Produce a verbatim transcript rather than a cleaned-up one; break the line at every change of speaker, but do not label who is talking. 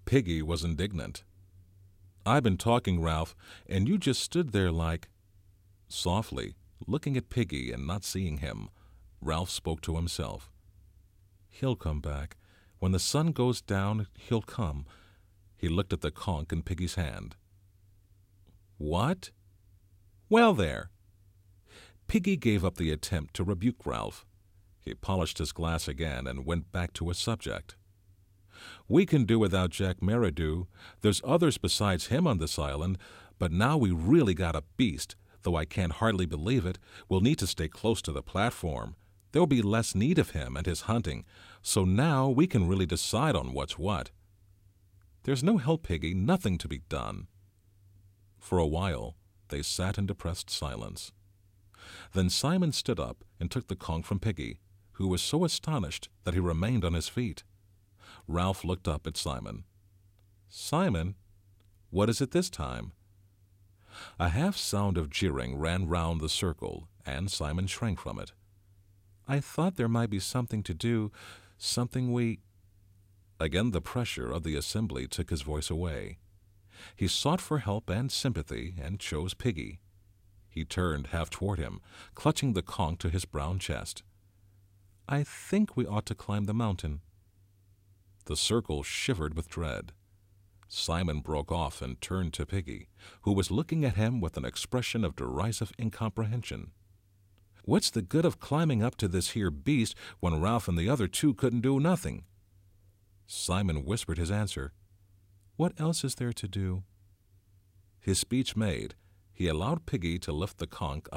Piggy was indignant. "I've been talking, Ralph, and you just stood there like—" Softly, looking at Piggy and not seeing him, Ralph spoke to himself. "He'll come back. When the sun goes down, he'll come." He looked at the conch in Piggy's hand. "What?" "Well, there." Piggy gave up the attempt to rebuke Ralph. He polished his glass again and went back to his subject. "We can do without Jack Merridew. There's others besides him on this island, but now we really got a beast, though I can't hardly believe it. We'll need to stay close to the platform. There'll be less need of him and his hunting, so now we can really decide on what's what." "There's no help, Piggy, nothing to be done." For a while they sat in depressed silence. Then Simon stood up and took the conch from Piggy, who was so astonished that he remained on his feet. Ralph looked up at Simon. "Simon, what is it this time?" A half sound of jeering ran round the circle, and Simon shrank from it. "I thought there might be something to do, something we—" Again the pressure of the assembly took his voice away. He sought for help and sympathy, and chose Piggy. He turned half toward him, clutching the conch to his brown chest. "I think we ought to climb the mountain." The circle shivered with dread. Simon broke off and turned to Piggy, who was looking at him with an expression of derisive incomprehension. "What's the good of climbing up to this here beast when Ralph and the other two couldn't do nothing?" Simon whispered his answer. "What else is there to do?" His speech made, he allowed Piggy to lift the conch